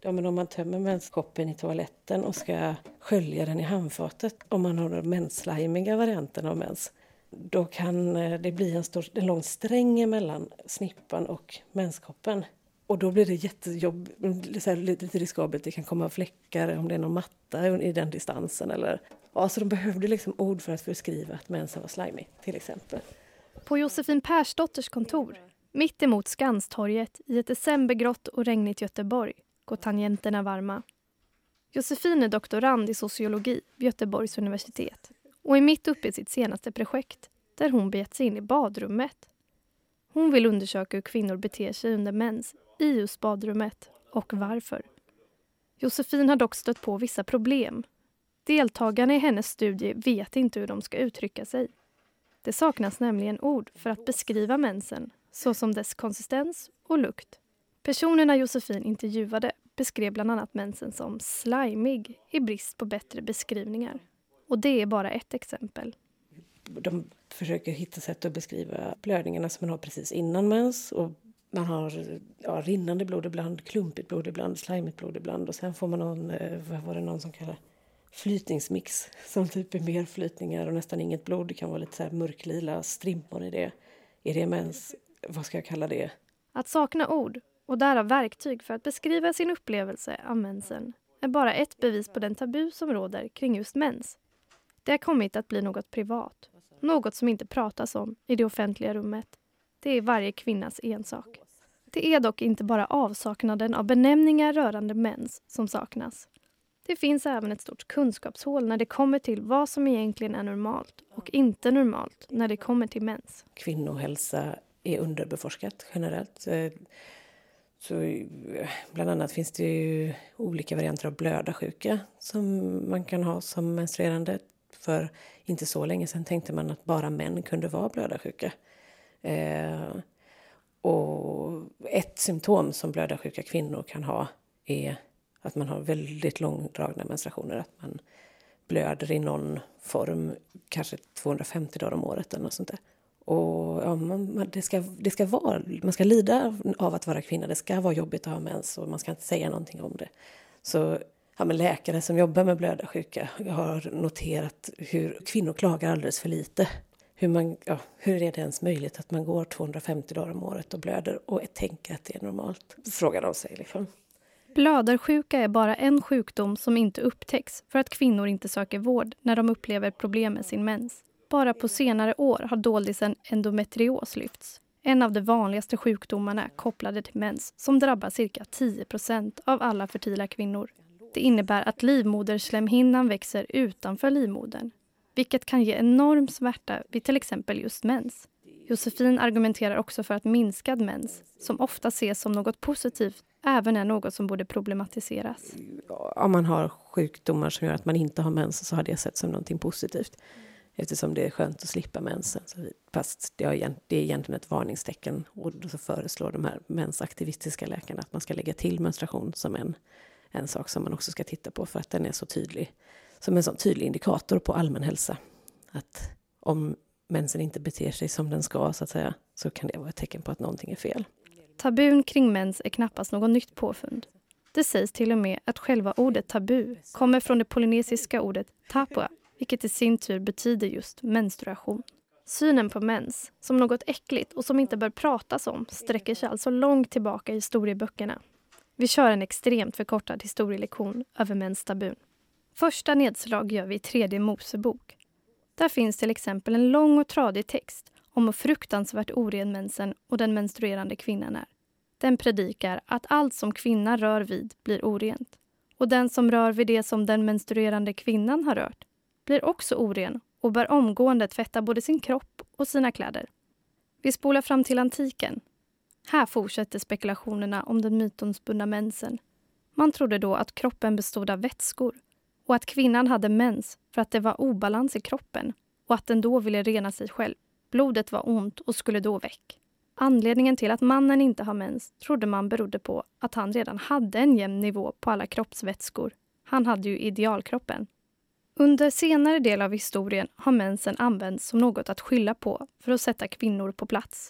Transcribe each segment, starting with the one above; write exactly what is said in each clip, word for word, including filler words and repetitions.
Ja, men om man tömmer menskoppen i toaletten och ska skölja den i handfatet, om man har den menslimiga varianten av mens, då kan det bli en, stor, en lång sträng mellan snippan och menskoppen. Och då blir det jättejobb, lite riskabelt. Det kan komma fläckar om det är någon matta i den distansen. Eller, ja, så de behövde liksom ord för att beskriva att mensen var slimy, till exempel. På Josefin Persdotters kontor, mitt emot Skanstorget i ett decembergrått och regnigt Göteborg, går tangenterna varma. Josefin är doktorand i sociologi vid Göteborgs universitet och är mitt uppe i sitt senaste projekt där hon begett sig in i badrummet. Hon vill undersöka hur kvinnor beter sig under mens i just badrummet och varför. Josefin har dock stött på vissa problem. Deltagarna i hennes studie vet inte hur de ska uttrycka sig. Det saknas nämligen ord för att beskriva mensen, såsom dess konsistens och lukt. Personerna Josefin intervjuade beskrev bland annat mensen som slimig i brist på bättre beskrivningar. Och det är bara ett exempel. De försöker hitta sätt att beskriva blödningarna som man har precis innan mens. Och man har ja, rinnande blod ibland, klumpigt blod ibland, slimigt blod ibland. Och sen får man någon, vad var det någon som kallar flytningsmix. Som typ är mer flytningar och nästan inget blod. Det kan vara lite så här mörklila strimmor i det. Är det mens? Vad ska jag kalla det? Att sakna ord och därav verktyg för att beskriva sin upplevelse av mensen är bara ett bevis på den tabu som råder kring just mens. Det har kommit att bli något privat. Något som inte pratas om i det offentliga rummet. Det är varje kvinnas ensak. Det är dock inte bara avsaknaden av benämningar rörande mens som saknas. Det finns även ett stort kunskapshål när det kommer till vad som egentligen är normalt och inte normalt när det kommer till mens. Kvinnohälsa är underbeforskat generellt. Så bland annat finns det ju olika varianter av blödarsjuka som man kan ha som menstruerande. För inte så länge sedan tänkte man att bara män kunde vara blödarsjuka. Eh, och ett symptom som blödarsjuka kvinnor kan ha är att man har väldigt långdragna menstruationer. Att man blöder i någon form, kanske tvåhundrafemtio dagar om året eller något sånt där. Och ja, man, det ska, det ska vara, man ska lida av att vara kvinna. Det ska vara jobbigt att ha mens och man ska inte säga någonting om det. Så ja, men läkare som jobbar med blödarsjuka har noterat hur kvinnor klagar alldeles för lite. Hur, man, ja, hur är det ens möjligt att man går tvåhundrafemtio dagar om året och blöder och tänker att det är normalt? Frågar de sig liksom. Blödarsjuka är bara en sjukdom som inte upptäcks för att kvinnor inte söker vård när de upplever problem med sin mens. Bara på senare år har doldisen endometrios lyfts. En av de vanligaste sjukdomarna kopplade till mens som drabbar cirka tio procent av alla fertila kvinnor. Det innebär att livmoderslemhinnan växer utanför livmodern, vilket kan ge enorm smärta vid till exempel just mens. Josefin argumenterar också för att minskad mens, som ofta ses som något positivt, även är något som borde problematiseras. Om man har sjukdomar som gör att man inte har mens så har det sett som någonting positivt. Eftersom det är skönt att slippa mensen. Fast det är egentligen ett varningstecken. Och så föreslår de här mensaktivistiska läkarna att man ska lägga till menstruation som en, en sak som man också ska titta på. För att den är så tydlig. Som en sån tydlig indikator på allmän hälsa. Att om mensen inte beter sig som den ska så att säga. Så kan det vara ett tecken på att någonting är fel. Tabun kring mens är knappast något nytt påfund. Det sägs till och med att själva ordet tabu kommer från det polynesiska ordet tapua. Vilket i sin tur betyder just menstruation. Synen på mens som något äckligt och som inte bör pratas om sträcker sig alltså långt tillbaka i historieböckerna. Vi kör en extremt förkortad historielektion över menstabun. Första nedslag gör vi i tredje Mosebok. Där finns till exempel en lång och tradig text om hur fruktansvärt oren mensen och den menstruerande kvinnan är. Den predikar att allt som kvinnan rör vid blir orent. Och den som rör vid det som den menstruerande kvinnan har rört blir också oren och bör omgående tvätta både sin kropp och sina kläder. Vi spolar fram till antiken. Här fortsätter spekulationerna om den mytomspunna mensen. Man trodde då att kroppen bestod av vätskor och att kvinnan hade mens för att det var obalans i kroppen och att den då ville rena sig själv. Blodet var ont och skulle då väck. Anledningen till att mannen inte har mens trodde man berodde på att han redan hade en jämn nivå på alla kroppsvätskor. Han hade ju idealkroppen. Under senare del av historien har mensen använts som något att skylla på för att sätta kvinnor på plats.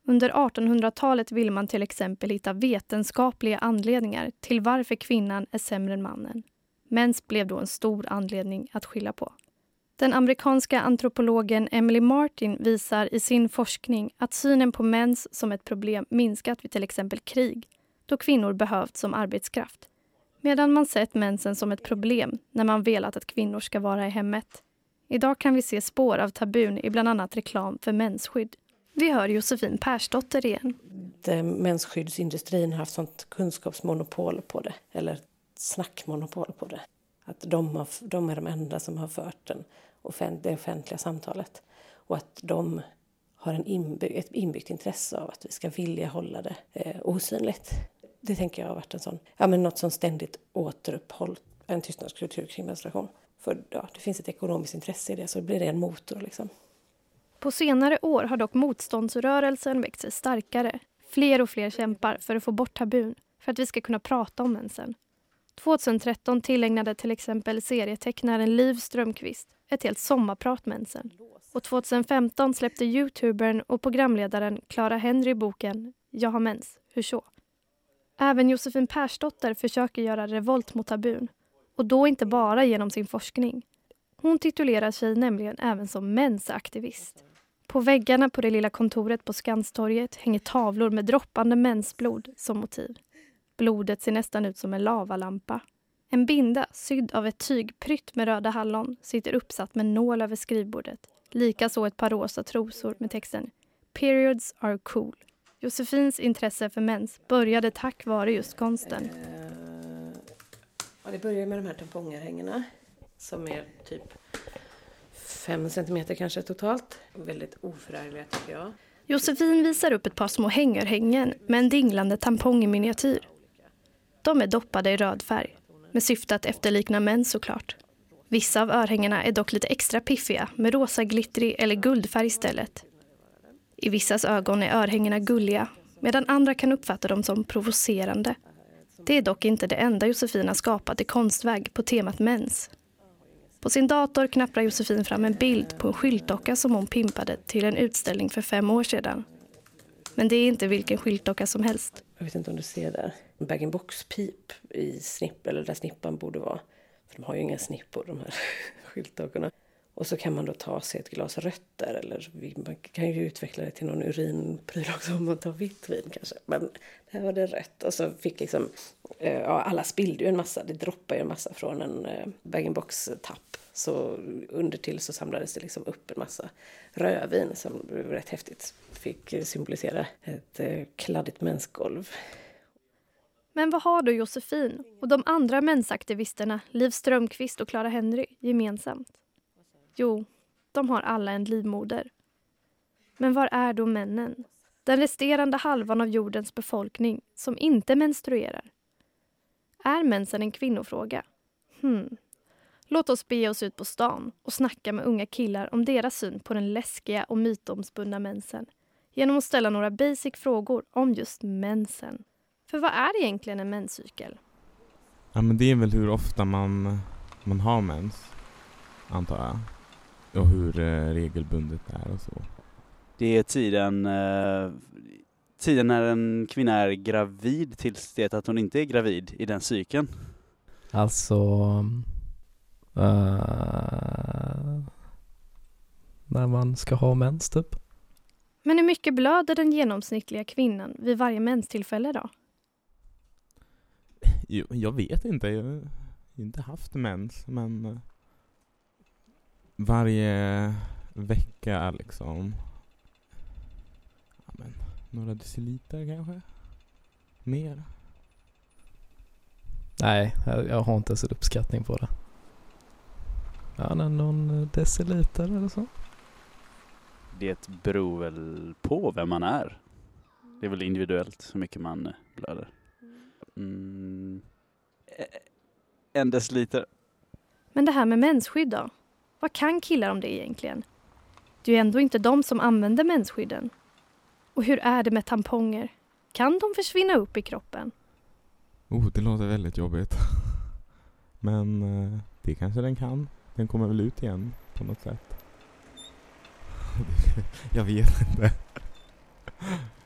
Under artonhundratalet ville man till exempel hitta vetenskapliga anledningar till varför kvinnan är sämre än mannen. Mens blev då en stor anledning att skylla på. Den amerikanska antropologen Emily Martin visar i sin forskning att synen på mens som ett problem minskat vid till exempel krig, då kvinnor behövts som arbetskraft. Medan man sett mensen som ett problem när man velat att kvinnor ska vara i hemmet. Idag kan vi se spår av tabun i bland annat reklam för mensskydd. Vi hör Josefin Persdotter igen. Mensskyddsindustrin har haft sånt kunskapsmonopol på det, eller snackmonopol på det. Att de, har, de är de enda som har fört den offent- det offentliga samtalet. Och att de har en inby- ett inbyggt intresse av att vi ska vilja hålla det eh, osynligt. Det tänker jag har varit en sån, ja, men något som ständigt återupphåll en tystnadskultur kring menstruation. För ja, det finns ett ekonomiskt intresse i det, så blir det en motor liksom. På senare år har dock motståndsrörelsen växt sig starkare. Fler och fler kämpar för att få bort tabun, för att vi ska kunna prata om mensen. tjugohundratretton tillägnade till exempel serietecknaren Liv Strömquist ett helt sommarprat mensen. Och tjugohundrafemton släppte youtubern och programledaren Clara Henry boken Jag har mens, hur så? Även Josefin Persdotter försöker göra revolt mot tabun. Och då inte bara genom sin forskning. Hon titulerar sig nämligen även som mensaktivist. På väggarna på det lilla kontoret på Skanstorget hänger tavlor med droppande mensblod som motiv. Blodet ser nästan ut som en lavalampa. En binda sydd av ett tyg prytt med röda hallon sitter uppsatt med nål över skrivbordet. Likaså ett par rosa trosor med texten Periods are cool. Josefins intresse för mens började tack vare just konsten. Uh, ja, det började med de här tampongerhängena som är typ fem centimeter kanske totalt. Väldigt oförargliga tycker jag. Josefin visar upp ett par små hängerhängen med en dinglande tampong i miniatyr. De är doppade i röd färg, med syfte att efterlikna mens såklart. Vissa av örhängena är dock lite extra piffiga med rosa glittrig eller guldfärg istället. I vissas ögon är örhängena gulliga, medan andra kan uppfatta dem som provocerande. Det är dock inte det enda Josefin har skapat i konstväg på temat mens. På sin dator knapprar Josefin fram en bild på en skyltdocka som hon pimpade till en utställning för fem år sedan. Men det är inte vilken skyltdocka som helst. Jag vet inte om du ser där. En bag-in-box-pip i snipp, eller där snippan borde vara. För de har ju inga snippor, de här skyltdockorna. Och så kan man då ta sig ett glas rötter, eller man kan ju utveckla det till någon urinpryl också om man tar vitt vin kanske. Men här var det rött, och så fick liksom, ja, alla spillde ju en massa, det droppade ju en massa från en bag-in-box-tapp. Så under till så samlades det liksom upp en massa rödvin som var rätt häftigt. Fick symbolisera ett kladdigt mensgolv. Men vad har då Josefin och de andra mensaktivisterna Liv Strömquist och Clara Henry gemensamt? Jo, de har alla en livmoder. Men var är då männen? Den resterande halvan av jordens befolkning som inte menstruerar. Är mensen en kvinnofråga? Hmm. Låt oss bege oss ut på stan och snacka med unga killar om deras syn på den läskiga och mytomspunna mensen. Genom att ställa några basic frågor om just mensen. För vad är egentligen en menscykel? Ja, men det är väl hur ofta man, man har mens, antar jag. Och hur eh, regelbundet det är och så. Det är tiden, eh, tiden när en kvinna är gravid tills det att hon inte är gravid i den cykeln. Alltså... Uh, när man ska ha mens typ. Men hur mycket blöder den genomsnittliga kvinnan vid varje menstillfälle då? Jo, jag vet inte. Jag har inte haft mens. Men uh, varje vecka liksom. Ja, men, några deciliter kanske. Mer. Nej, jag, jag har inte ens en uppskattning på det. Ja, någon deciliter eller så. Det beror väl på vem man är. Det är väl individuellt så mycket man blöder. Mm. En deciliter. Men det här med mensskydd då? Vad kan killar om det egentligen? Det är ju ändå inte de som använder mensskydden. Och hur är det med tamponger? Kan de försvinna upp i kroppen? Oh, det låter väldigt jobbigt. Men uh, det kanske den kan. Den kommer väl ut igen på något sätt. Jag vet inte.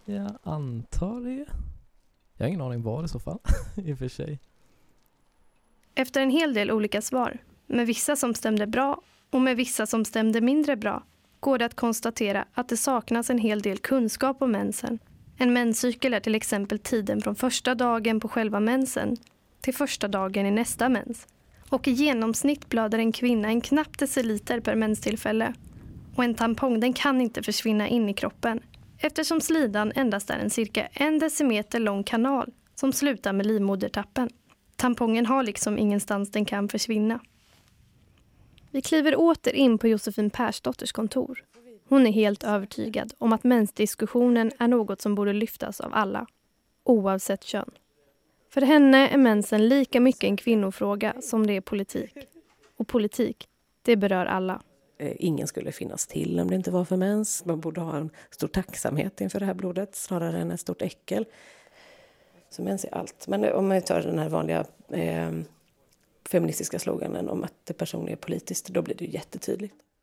Jag antar det. Jag har ingen aning vad i så fall, i och för sig. Efter en hel del olika svar, med vissa som stämde bra och med vissa som stämde mindre bra, går det att konstatera att det saknas en hel del kunskap om mensen. En menscykel är till exempel tiden från första dagen på själva mensen till första dagen i nästa mens. Och i genomsnitt blöder en kvinna en knapp deciliter per menstillfälle. Och en tampong den kan inte försvinna in i kroppen eftersom slidan endast är en cirka en decimeter lång kanal som slutar med livmodertappen. Tampongen har liksom ingenstans den kan försvinna. Vi kliver åter in på Josefin Persdotters kontor. Hon är helt övertygad om att mensdiskussionen är något som borde lyftas av alla, oavsett kön. För henne är mensen lika mycket en kvinnofråga som det är politik. Och politik, det berör alla. Ingen skulle finnas till om det inte var för mens. Man borde ha en stor tacksamhet inför det här blodet snarare än ett stort äckel. Så mens är allt. Men om man tar den här vanliga eh, feministiska sloganen om att det personliga är politiskt, då blir det ju jättetydligt.